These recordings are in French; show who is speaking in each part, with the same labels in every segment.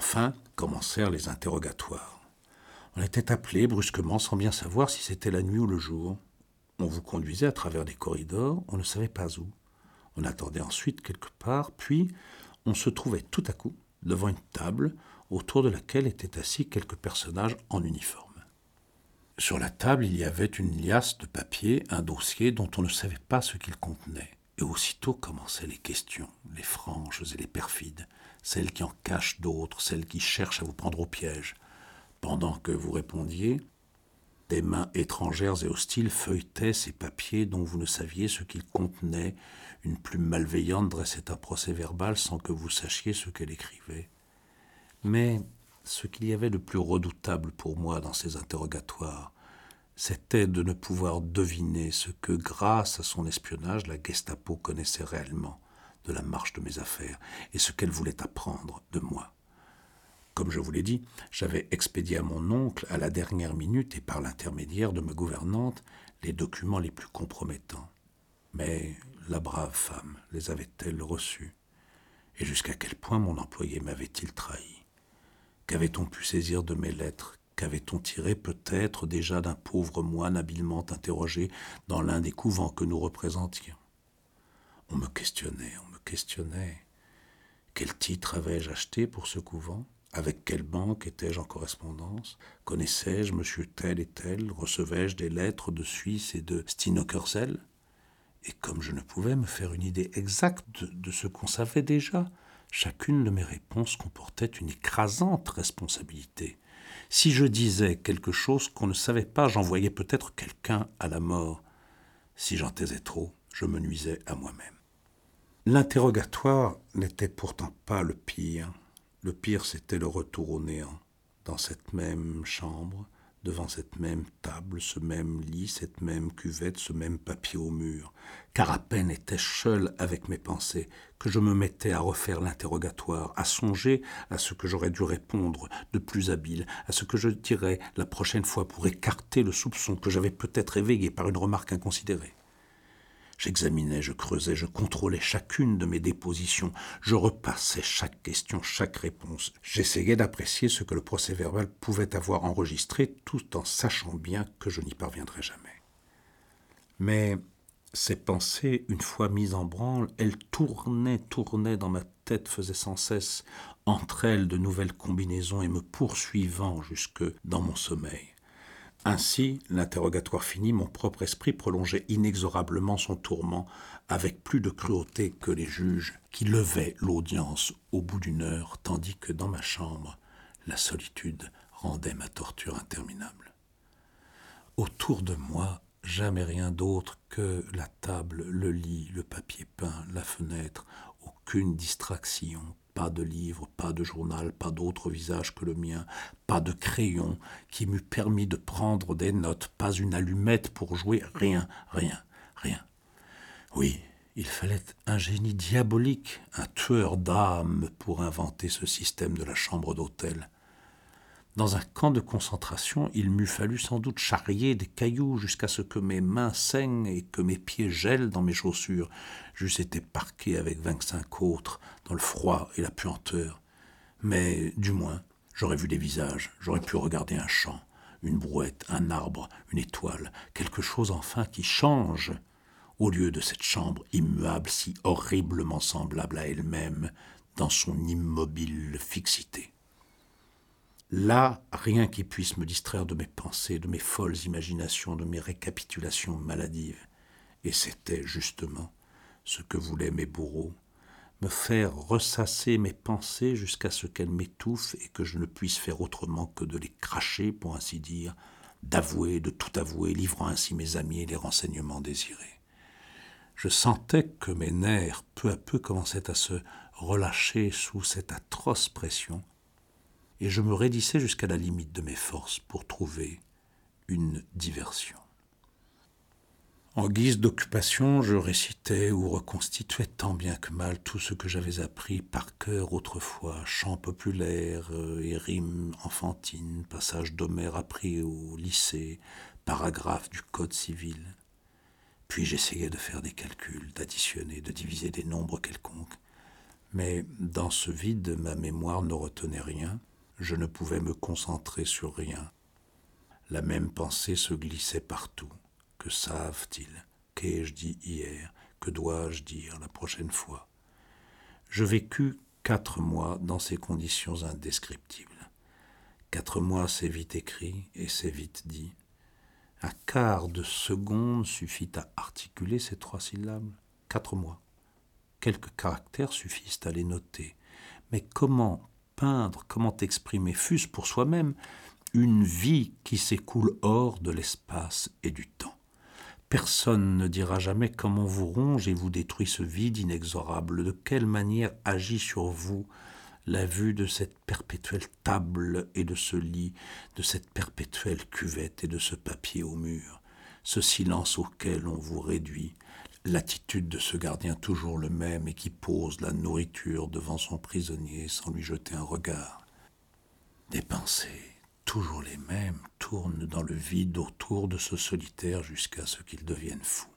Speaker 1: Enfin, commencèrent les interrogatoires. On était appelé brusquement sans bien savoir si c'était la nuit ou le jour. On vous conduisait à travers des corridors, on ne savait pas où. On attendait ensuite quelque part, puis on se trouvait tout à coup devant une table autour de laquelle étaient assis quelques personnages en uniforme. Sur la table, il y avait une liasse de papier, un dossier dont on ne savait pas ce qu'il contenait. Et aussitôt commençaient les questions, les franches et les perfides, celles qui en cachent d'autres, celles qui cherchent à vous prendre au piège. Pendant que vous répondiez, des mains étrangères et hostiles feuilletaient ces papiers dont vous ne saviez ce qu'ils contenaient. Une plume malveillante dressait un procès-verbal sans que vous sachiez ce qu'elle écrivait. Mais ce qu'il y avait de plus redoutable pour moi dans ces interrogatoires, c'était de ne pouvoir deviner ce que, grâce à son espionnage, la Gestapo connaissait réellement de la marche de mes affaires et ce qu'elle voulait apprendre de moi. Comme je vous l'ai dit, j'avais expédié à mon oncle, à la dernière minute et par l'intermédiaire de ma gouvernante, les documents les plus compromettants. Mais la brave femme les avait-elle reçus? Et jusqu'à quel point mon employé m'avait-il trahi? Qu'avait-on pu saisir de mes lettres? Qu'avait-on tiré peut-être déjà d'un pauvre moine habilement interrogé dans l'un des couvents que nous représentions? On me questionnait. Quel titre avais-je acheté pour ce couvent? Avec quelle banque étais-je en correspondance? Connaissais-je monsieur tel et tel? Recevais-je des lettres de Suisse et de Stinokersel? Et comme je ne pouvais me faire une idée exacte de ce qu'on savait déjà, chacune de mes réponses comportait une écrasante responsabilité. Si je disais quelque chose qu'on ne savait pas, j'envoyais peut-être quelqu'un à la mort. Si j'en taisais trop, je me nuisais à moi-même. L'interrogatoire n'était pourtant pas le pire. Le pire, c'était le retour au néant. Dans cette même chambre, devant cette même table, ce même lit, cette même cuvette, ce même papier au mur. Car à peine étais-je seul avec mes pensées que je me mettais à refaire l'interrogatoire, à songer à ce que j'aurais dû répondre de plus habile, à ce que je dirais la prochaine fois pour écarter le soupçon que j'avais peut-être éveillé par une remarque inconsidérée. J'examinais, je creusais, je contrôlais chacune de mes dépositions, je repassais chaque question, chaque réponse. J'essayais d'apprécier ce que le procès-verbal pouvait avoir enregistré, tout en sachant bien que je n'y parviendrais jamais. Mais ces pensées, une fois mises en branle, elles tournaient dans ma tête, faisaient sans cesse entre elles de nouvelles combinaisons et me poursuivant jusque dans mon sommeil. Ainsi, l'interrogatoire fini, mon propre esprit prolongeait inexorablement son tourment avec plus de cruauté que les juges qui levaient l'audience au bout d'une heure, tandis que dans ma chambre, la solitude rendait ma torture interminable. Autour de moi, jamais rien d'autre que la table, le lit, le papier peint, la fenêtre, aucune distraction, pas de livre, pas de journal, pas d'autre visage que le mien, pas de crayon qui m'eût permis de prendre des notes, pas une allumette pour jouer, rien. Oui, il fallait un génie diabolique, un tueur d'âmes pour inventer ce système de la chambre d'hôtel. Dans un camp de concentration, il m'eût fallu sans doute charrier des cailloux jusqu'à ce que mes mains saignent et que mes pieds gèlent dans mes chaussures. J'eusse été parqué avec 25 autres dans le froid et la puanteur. Mais, du moins, j'aurais vu des visages, j'aurais pu regarder un champ, une brouette, un arbre, une étoile, quelque chose enfin qui change, au lieu de cette chambre immuable si horriblement semblable à elle-même dans son immobile fixité. Là, rien qui puisse me distraire de mes pensées, de mes folles imaginations, de mes récapitulations maladives. Et c'était justement ce que voulaient mes bourreaux, me faire ressasser mes pensées jusqu'à ce qu'elles m'étouffent et que je ne puisse faire autrement que de les cracher, pour ainsi dire, d'avouer, de tout avouer, livrant ainsi mes amis et les renseignements désirés. Je sentais que mes nerfs, peu à peu, commençaient à se relâcher sous cette atroce pression, et je me raidissais jusqu'à la limite de mes forces pour trouver une diversion. En guise d'occupation, je récitais ou reconstituais tant bien que mal tout ce que j'avais appris par cœur autrefois, chants populaires et rimes enfantines, passages d'Homère appris au lycée, paragraphes du Code civil. Puis j'essayais de faire des calculs, d'additionner, de diviser des nombres quelconques, Mais dans ce vide, ma mémoire ne retenait rien, je ne pouvais me concentrer sur rien. La même pensée se glissait partout. Que savent-ils? Qu'ai-je dit hier? Que dois-je dire la prochaine fois? Je vécus 4 mois dans ces conditions indescriptibles. 4 mois, c'est vite écrit et c'est vite dit. Un quart de seconde suffit à articuler ces 3 syllabes. 4 mois. Quelques caractères suffisent à les noter. Mais comment peindre, comment exprimer, fût-ce pour soi-même, une vie qui s'écoule hors de l'espace et du temps? Personne ne dira jamais comment vous ronge et vous détruit ce vide inexorable, de quelle manière agit sur vous la vue de cette perpétuelle table et de ce lit, de cette perpétuelle cuvette et de ce papier au mur, ce silence auquel on vous réduit, l'attitude de ce gardien toujours le même et qui pose la nourriture devant son prisonnier sans lui jeter un regard. Des pensées, toujours les mêmes, tournent dans le vide autour de ce solitaire jusqu'à ce qu'il devienne fou.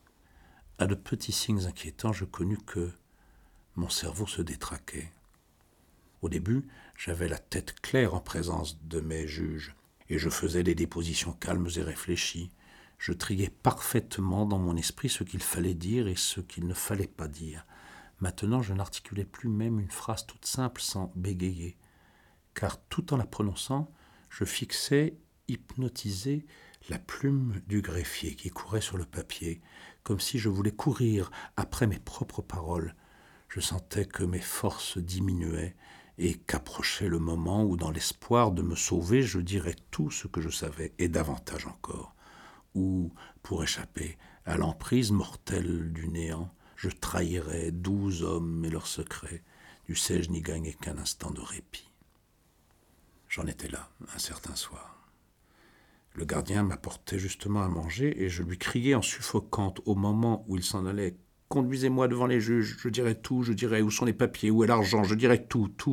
Speaker 1: À de petits signes inquiétants, je connus que mon cerveau se détraquait. Au début, j'avais la tête claire en présence de mes juges, et je faisais des dépositions calmes et réfléchies. Je triais parfaitement dans mon esprit ce qu'il fallait dire et ce qu'il ne fallait pas dire. Maintenant, je n'articulais plus même une phrase toute simple sans bégayer, car tout en la prononçant, je fixais, hypnotisé, la plume du greffier qui courait sur le papier, comme si je voulais courir après mes propres paroles. Je sentais que mes forces diminuaient et qu'approchait le moment où, dans l'espoir de me sauver, je dirais tout ce que je savais, et davantage encore, ou, pour échapper à l'emprise mortelle du néant, je trahirais 12 hommes et leurs secrets, dussé-je n'y gagner qu'un instant de répit. J'en étais là, un certain soir. Le gardien m'apportait justement à manger et je lui criai en suffocante au moment où il s'en allait: « Conduisez-moi devant les juges, je dirai tout, je dirai où sont les papiers, où est l'argent, je dirai tout, tout. »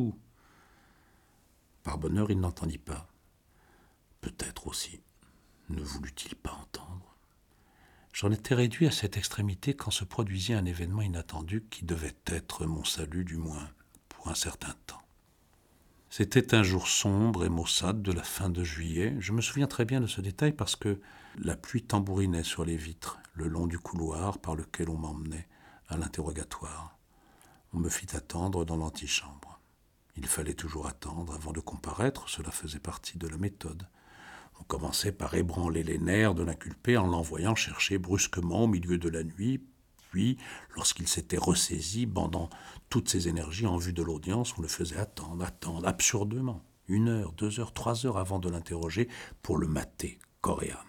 Speaker 1: Par bonheur, il n'entendit pas. Peut-être aussi ne voulut-il pas entendre. J'en étais réduit à cette extrémité quand se produisit un événement inattendu qui devait être mon salut, du moins pour un certain temps. C'était un jour sombre et maussade de la fin de juillet. Je me souviens très bien de ce détail parce que la pluie tambourinait sur les vitres, le long du couloir par lequel on m'emmenait à l'interrogatoire. On me fit attendre dans l'antichambre. Il fallait toujours attendre avant de comparaître, cela faisait partie de la méthode. On commençait par ébranler les nerfs de l'inculpé en l'envoyant chercher brusquement au milieu de la nuit, puis, lorsqu'il s'était ressaisi, bandant toutes ses énergies en vue de l'audience, on le faisait attendre, absurdement, 1 heure, 2 heures, 3 heures avant de l'interroger pour le mater, corps et âme.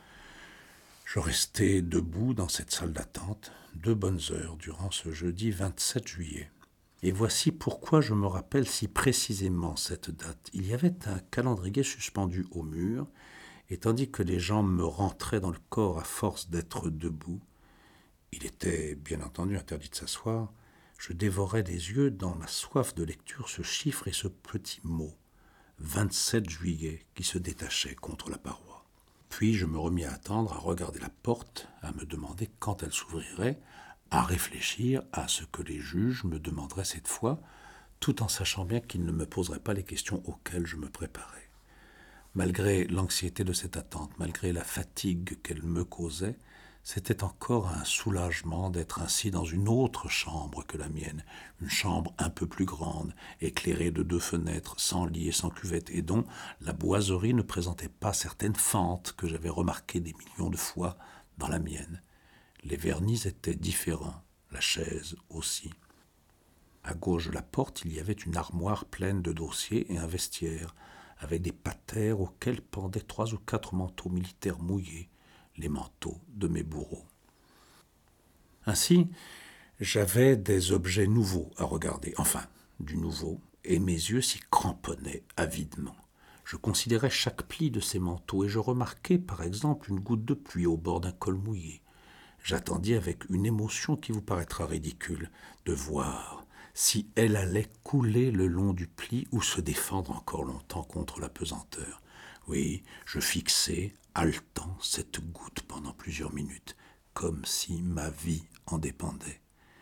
Speaker 1: Je restai debout dans cette salle d'attente 2 bonnes heures durant ce jeudi 27 juillet. Et voici pourquoi je me rappelle si précisément cette date. Il y avait un calendrier suspendu au mur, et tandis que les jambes me rentraient dans le corps à force d'être debout, il était bien entendu interdit de s'asseoir, je dévorais des yeux dans ma soif de lecture ce chiffre et ce petit mot, 27 juillet, qui se détachait contre la paroi. Puis je me remis à attendre, à regarder la porte, à me demander quand elle s'ouvrirait, à réfléchir à ce que les juges me demanderaient cette fois, tout en sachant bien qu'ils ne me poseraient pas les questions auxquelles je me préparais. Malgré l'anxiété de cette attente, malgré la fatigue qu'elle me causait, c'était encore un soulagement d'être ainsi dans une autre chambre que la mienne, une chambre un peu plus grande, éclairée de 2 fenêtres, sans lit et sans cuvette, et dont la boiserie ne présentait pas certaines fentes que j'avais remarquées des millions de fois dans la mienne. Les vernis étaient différents, la chaise aussi. À gauche de la porte, il y avait une armoire pleine de dossiers et un vestiaire, avec des patères auxquels pendaient 3 ou 4 manteaux militaires mouillés, les manteaux de mes bourreaux. Ainsi, j'avais des objets nouveaux à regarder, enfin, du nouveau, et mes yeux s'y cramponnaient avidement. Je considérais chaque pli de ces manteaux et je remarquai, par exemple, une goutte de pluie au bord d'un col mouillé. J'attendis avec une émotion qui vous paraîtra ridicule de voir si elle allait couler le long du pli ou se défendre encore longtemps contre la pesanteur. Oui, je fixais, haletant, cette goutte pendant plusieurs minutes, comme si ma vie en dépendait.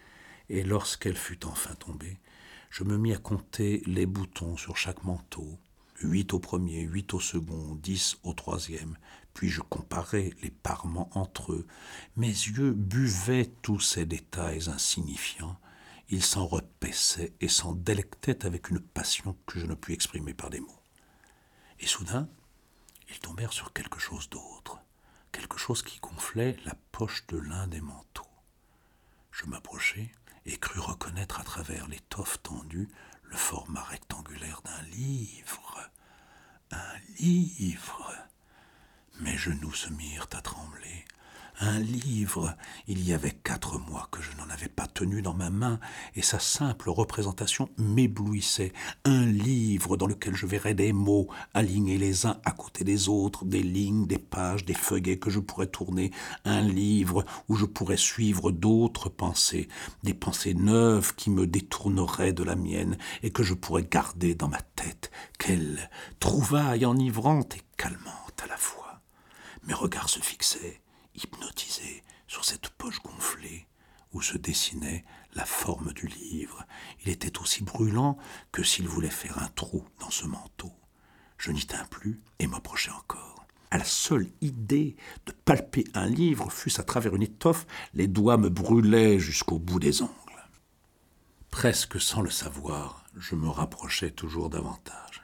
Speaker 1: et lorsqu'elle fut enfin tombée, je me mis à compter les boutons sur chaque manteau, 8 au premier, 8 au second, 10 au troisième, puis je comparais les parements entre eux. Mes yeux buvaient tous ces détails insignifiants, ils s'en repaissaient et s'en délectaient avec une passion que je ne puis exprimer par des mots. Et soudain, ils tombèrent sur quelque chose d'autre, quelque chose qui gonflait la poche de l'un des manteaux. Je m'approchai et crus reconnaître à travers l'étoffe tendue le format rectangulaire d'un livre. Un livre. Mes genoux se mirent à trembler. Un livre. Il y avait 4 mois que je n'en avais pas tenu dans ma main, et sa simple représentation m'éblouissait. Un livre dans lequel je verrais des mots alignés les uns à côté des autres, des lignes, des pages, des feuillets que je pourrais tourner. Un livre où je pourrais suivre d'autres pensées, des pensées neuves qui me détourneraient de la mienne et que je pourrais garder dans ma tête. Quelle trouvaille enivrante et calmante à la fois. Mes regards se fixaient, hypnotisés, sur cette poche gonflée où se dessinait la forme du livre. Il était aussi brûlant que s'il voulait faire un trou dans ce manteau. Je n'y tins plus et m'approchai encore. À la seule idée de palper un livre, fût-ce à travers une étoffe, les doigts me brûlaient jusqu'au bout des ongles. Presque sans le savoir, je me rapprochais toujours davantage.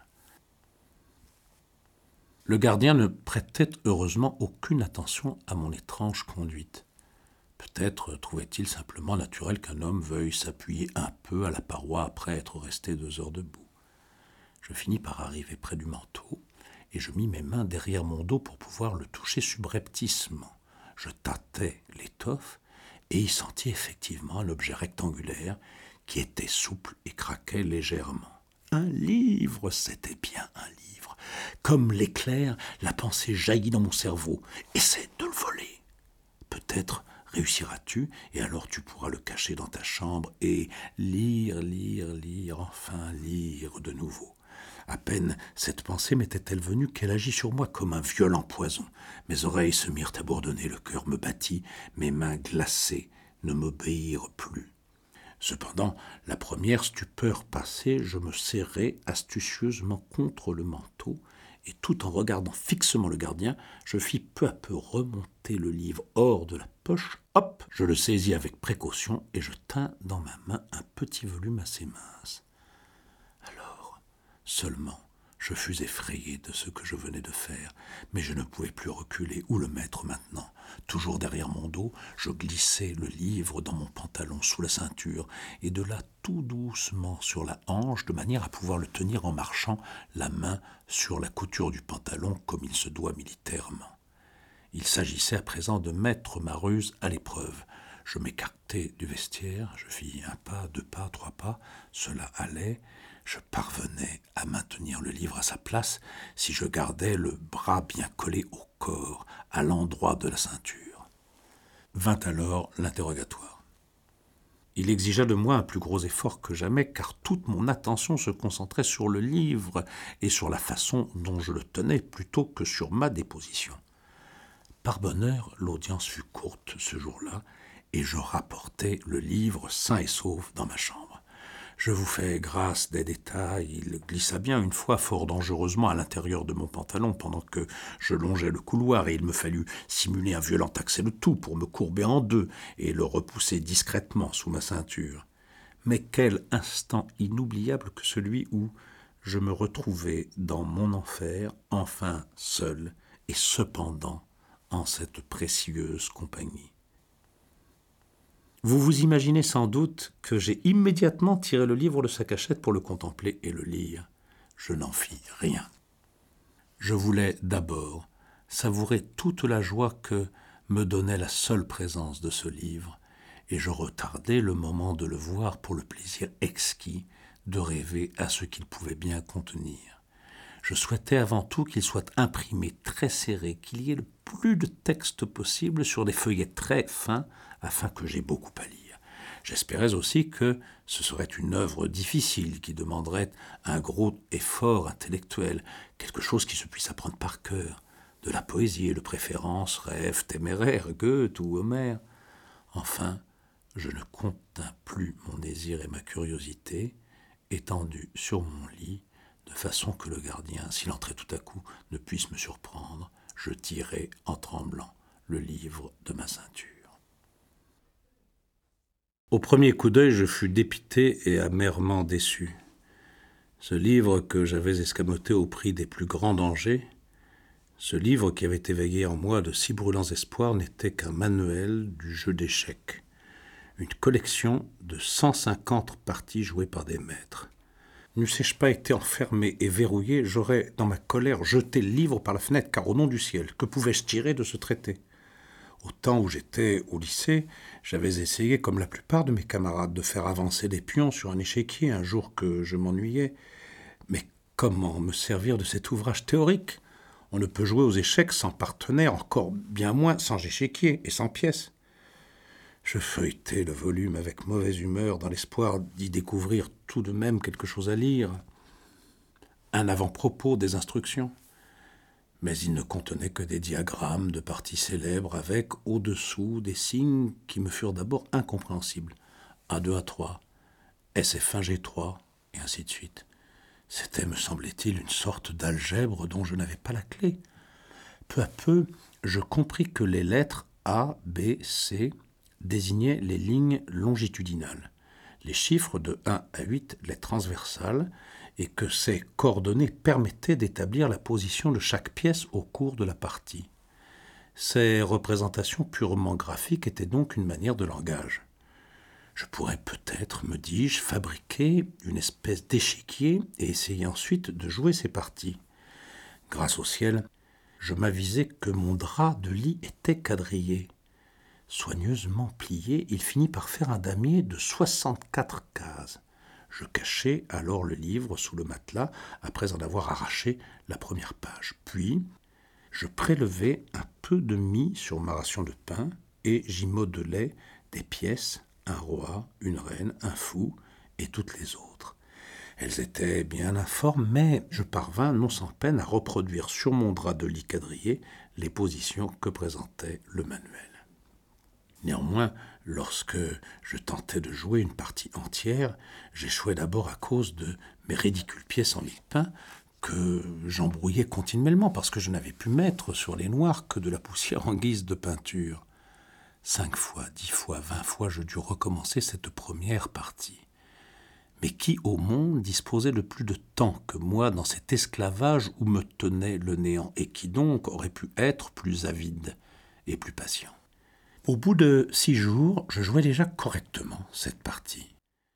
Speaker 1: Le gardien ne prêtait heureusement aucune attention à mon étrange conduite. Peut-être trouvait-il simplement naturel qu'un homme veuille s'appuyer un peu à la paroi après être resté 2 heures debout. Je finis par arriver près du manteau, et je mis mes mains derrière mon dos pour pouvoir le toucher subrepticement. Je tâtai l'étoffe, et y sentis effectivement l'objet rectangulaire qui était souple et craquait légèrement. Un livre, c'était bien un livre. Comme l'éclair, la pensée jaillit dans mon cerveau. Essaie de le voler. Peut-être réussiras-tu, et alors tu pourras le cacher dans ta chambre et lire, enfin lire de nouveau. À peine cette pensée m'était-elle venue qu'elle agit sur moi comme un violent poison. Mes oreilles se mirent à bourdonner, le cœur me battit, mes mains glacées ne m'obéirent plus. Cependant, la première stupeur passée, je me serrai astucieusement contre le manteau, et tout en regardant fixement le gardien, je fis peu à peu remonter le livre hors de la poche. Hop, je le saisis avec précaution, et je tins dans ma main un petit volume assez mince. Alors, seulement, je fus effrayé de ce que je venais de faire, mais je ne pouvais plus reculer. Où le mettre maintenant ? Toujours derrière mon dos, je glissai le livre dans mon pantalon sous la ceinture, et de là tout doucement sur la hanche, de manière à pouvoir le tenir en marchant, la main sur la couture du pantalon comme il se doit militairement. Il s'agissait à présent de mettre ma ruse à l'épreuve. Je m'écartai du vestiaire, je fis 1 pas, 2 pas, 3 pas, cela allait. Je parvenais à maintenir le livre à sa place si je gardais le bras bien collé au corps, à l'endroit de la ceinture. Vint alors l'interrogatoire. Il exigea de moi un plus gros effort que jamais, car toute mon attention se concentrait sur le livre et sur la façon dont je le tenais plutôt que sur ma déposition. Par bonheur, l'audience fut courte ce jour-là, et je rapportai le livre sain et sauf dans ma chambre. Je vous fais grâce des détails, il glissa bien une fois fort dangereusement à l'intérieur de mon pantalon pendant que je longeais le couloir, et il me fallut simuler un violent accès de toux pour me courber en 2 et le repousser discrètement sous ma ceinture. Mais quel instant inoubliable que celui où je me retrouvai dans mon enfer, enfin seul, et cependant en cette précieuse compagnie. Vous vous imaginez sans doute que j'ai immédiatement tiré le livre de sa cachette pour le contempler et le lire. Je n'en fis rien. Je voulais d'abord savourer toute la joie que me donnait la seule présence de ce livre, et je retardai le moment de le voir pour le plaisir exquis de rêver à ce qu'il pouvait bien contenir. Je souhaitais avant tout qu'il soit imprimé très serré, qu'il y ait le plus de texte possible sur des feuillets très fins, afin que j'aie beaucoup à lire. J'espérais aussi que ce serait une œuvre difficile qui demanderait un gros effort intellectuel, quelque chose qui se puisse apprendre par cœur, de la poésie de préférence, rêves téméraires, Goethe ou Homère. Enfin, Je ne contins plus mon désir et ma curiosité, étendu sur mon lit, de façon que le gardien, s'il entrait tout à coup, ne puisse me surprendre. Je tirai, en tremblant, le livre de ma ceinture. Au premier coup d'œil, je fus dépité et amèrement déçu. Ce livre que j'avais escamoté au prix des plus grands dangers, ce livre qui avait éveillé en moi de si brûlants espoirs, n'était qu'un manuel du jeu d'échecs, une collection de 150 parties jouées par des maîtres. N'eussé-je pas été enfermé et verrouillé, j'aurais, dans ma colère, jeté le livre par la fenêtre, car au nom du ciel, que pouvais-je tirer de ce traité ? Au temps où j'étais au lycée, j'avais essayé, comme la plupart de mes camarades, de faire avancer des pions sur un échiquier un jour que je m'ennuyais. Mais comment me servir de cet ouvrage théorique ? On ne peut jouer aux échecs sans partenaire, encore bien moins sans échiquier et sans pièces. Je feuilletai le volume avec mauvaise humeur, dans l'espoir d'y découvrir tout de même quelque chose à lire, un avant-propos des instructions. Mais il ne contenait que des diagrammes de parties célèbres avec, au-dessous, des signes qui me furent d'abord incompréhensibles. A2, A3, SF1, G3, et ainsi de suite. C'était, me semblait-il, une sorte d'algèbre dont je n'avais pas la clé. Peu à peu, je compris que les lettres A, B, C désignaient les lignes longitudinales, les chiffres de 1 à 8 les transversales, et que ces coordonnées permettaient d'établir la position de chaque pièce au cours de la partie. Ces représentations purement graphiques étaient donc une manière de langage. Je pourrais peut-être, me dis-je, fabriquer une espèce d'échiquier et essayer ensuite de jouer ces parties. Grâce au ciel, je m'avisai que mon drap de lit était quadrillé. Soigneusement plié, il finit par faire un damier de 64 cases. Je cachai alors le livre sous le matelas après en avoir arraché la première page. Puis, je prélevai un peu de mie sur ma ration de pain et j'y modelai des pièces, un roi, une reine, un fou et toutes les autres. Elles étaient bien informes, mais je parvins non sans peine à reproduire sur mon drap de lit quadrillé les positions que présentait le manuel. Néanmoins, lorsque je tentais de jouer une partie entière, j'échouais d'abord à cause de mes ridicules pièces en mie de pain que j'embrouillais continuellement parce que je n'avais pu mettre sur les noirs que de la poussière en guise de peinture. 5 fois, 10 fois, 20 fois, je dus recommencer cette première partie. Mais qui au monde disposait de plus de temps que moi dans cet esclavage où me tenait le néant, et qui donc aurait pu être plus avide et plus patient ? Au bout de 6 jours, je jouais déjà correctement cette partie.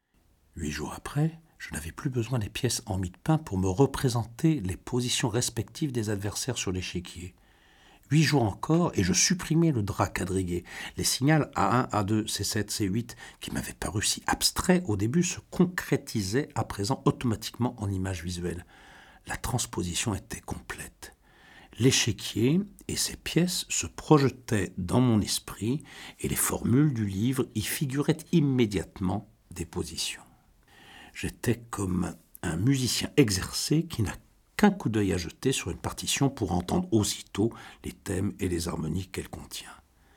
Speaker 1: 8 jours après, je n'avais plus besoin des pièces en mie de pain pour me représenter les positions respectives des adversaires sur l'échiquier. 8 jours encore, et je supprimais le drap quadrillé. Les signaux A1, A2, C7, C8, qui m'avaient paru si abstraits au début, se concrétisaient à présent automatiquement en images visuelles. La transposition était complète. L'échiquier et ses pièces se projetaient dans mon esprit et les formules du livre y figuraient immédiatement des positions. J'étais comme un musicien exercé qui n'a qu'un coup d'œil à jeter sur une partition pour entendre aussitôt les thèmes et les harmonies qu'elle contient.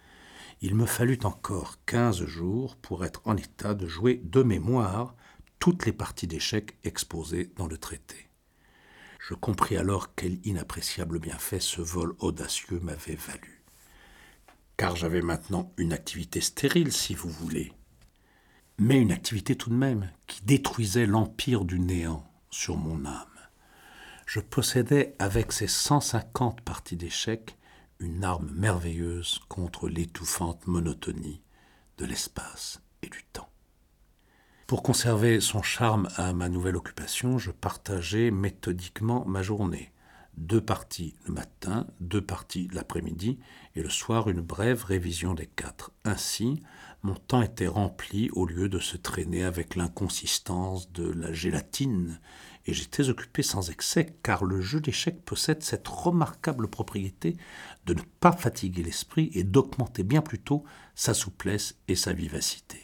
Speaker 1: Il me fallut encore 15 jours pour être en état de jouer de mémoire toutes les parties d'échecs exposées dans le traité. Je compris alors quel inappréciable bienfait ce vol audacieux m'avait valu. Car j'avais maintenant une activité stérile, si vous voulez, mais une activité tout de même qui détruisait l'empire du néant sur mon âme. Je possédais avec ces 150 parties d'échecs une arme merveilleuse contre l'étouffante monotonie de l'espace et du temps. Pour conserver son charme à ma nouvelle occupation, je partageais méthodiquement ma journée. 2 parties le matin, 2 parties l'après-midi, et le soir une brève révision des 4. Ainsi, mon temps était rempli au lieu de se traîner avec l'inconsistance de la gélatine, et j'étais occupé sans excès, car le jeu d'échecs possède cette remarquable propriété de ne pas fatiguer l'esprit et d'augmenter bien plutôt sa souplesse et sa vivacité.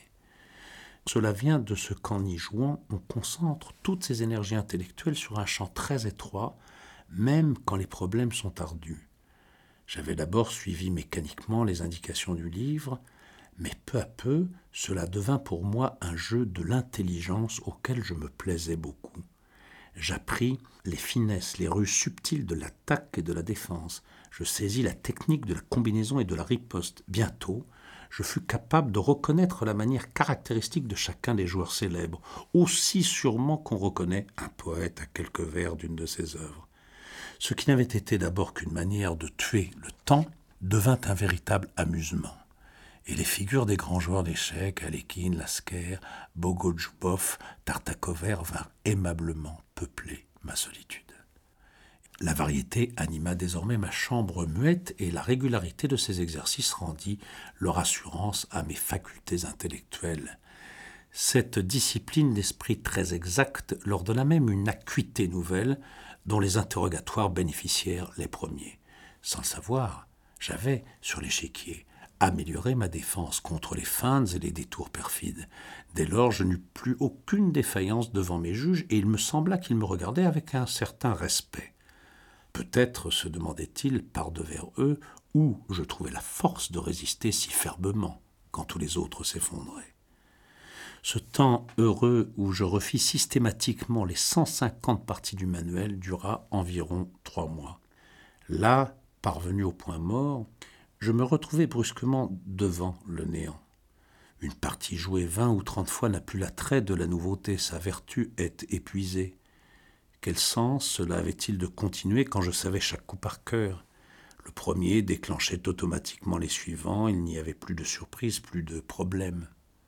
Speaker 1: Cela vient de ce qu'en y jouant, on concentre toutes ses énergies intellectuelles sur un champ très étroit, même quand les problèmes sont ardus. J'avais d'abord suivi mécaniquement les indications du livre, Mais peu à peu, cela devint pour moi un jeu de l'intelligence auquel je me plaisais beaucoup. J'appris les finesses, les ruses subtiles de l'attaque et de la défense. Je saisis la technique de la combinaison et de la riposte. Bientôt, je fus capable de reconnaître la manière caractéristique de chacun des joueurs célèbres, aussi sûrement qu'on reconnaît un poète à quelques vers d'une de ses œuvres. Ce qui n'avait été d'abord qu'une manière de tuer le temps devint un véritable amusement. Et les figures des grands joueurs d'échecs, Alekhine, Lasker, Bogodjoubov, Tartakover vinrent aimablement peupler ma solitude. La variété anima désormais ma chambre muette et la régularité de ces exercices rendit leur assurance à mes facultés intellectuelles. Cette discipline d'esprit très exacte leur donna même une acuité nouvelle dont les interrogatoires bénéficièrent les premiers. Sans le savoir, j'avais, sur l'échiquier, amélioré ma défense contre les feintes et les détours perfides. Dès lors, je n'eus plus aucune défaillance devant mes juges et il me sembla qu'ils me regardaient avec un certain respect. Peut-être se demandaient-ils par-devers eux où je trouvais la force de résister si fermement quand tous les autres s'effondraient. Ce temps heureux où je refis systématiquement les 150 parties du manuel dura environ 3 mois. Là, parvenu au point mort, je me retrouvai brusquement devant le néant. Une partie jouée 20 ou 30 fois n'a plus l'attrait de la nouveauté, sa vertu est épuisée. Quel sens cela avait-il de continuer quand je savais chaque coup par cœur ? Le premier déclenchait automatiquement les suivants, il n'y avait plus de surprise, plus de problème.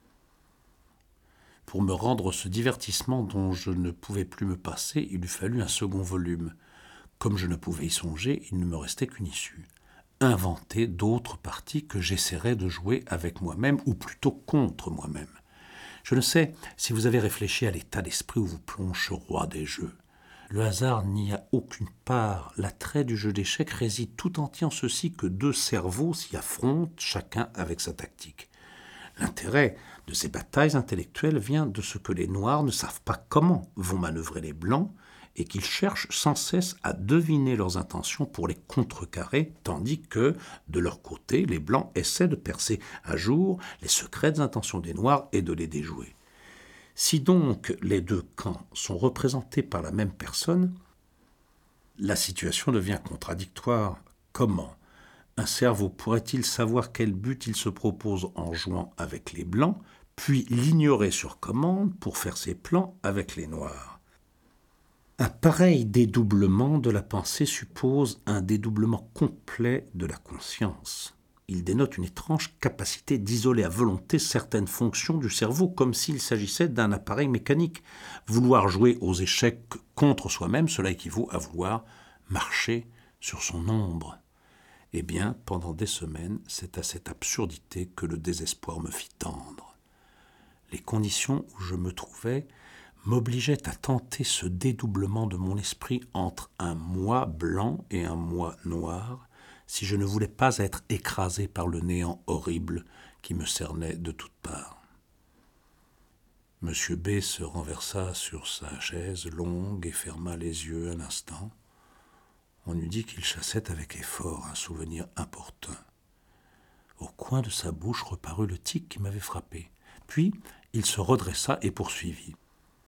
Speaker 1: Pour me rendre ce divertissement dont je ne pouvais plus me passer, il eût fallu un second volume. Comme je ne pouvais y songer, il ne me restait qu'une issue. Inventer d'autres parties que j'essaierais de jouer avec moi-même, ou plutôt contre moi-même. Je ne sais si vous avez réfléchi à l'état d'esprit où vous plonge ce roi des jeux. Le hasard n'y a aucune part. L'attrait du jeu d'échecs réside tout entier en ceci que 2 cerveaux s'y affrontent, chacun avec sa tactique. L'intérêt de ces batailles intellectuelles vient de ce que les Noirs ne savent pas comment vont manœuvrer les Blancs et qu'ils cherchent sans cesse à deviner leurs intentions pour les contrecarrer, tandis que, de leur côté, les Blancs essaient de percer à jour les secrètes intentions des Noirs et de les déjouer. Si donc les 2 camps sont représentés par la même personne, la situation devient contradictoire. Comment ? Un cerveau pourrait-il savoir quel but il se propose en jouant avec les Blancs, puis l'ignorer sur commande pour faire ses plans avec les Noirs ? Un pareil dédoublement de la pensée suppose un dédoublement complet de la conscience. Il dénote une étrange capacité d'isoler à volonté certaines fonctions du cerveau, comme s'il s'agissait d'un appareil mécanique. Vouloir jouer aux échecs contre soi-même, cela équivaut à vouloir marcher sur son ombre. Eh bien, pendant des semaines, c'est à cette absurdité que le désespoir me fit tendre. Les conditions où je me trouvais m'obligeaient à tenter ce dédoublement de mon esprit entre un moi blanc et un moi noir, si je ne voulais pas être écrasé par le néant horrible qui me cernait de toutes parts. Monsieur B se renversa sur sa chaise longue et ferma les yeux un instant. On eût dit qu'il chassait avec effort un souvenir importun. Au coin de sa bouche reparut le tic qui m'avait frappé. Puis il se redressa et poursuivit.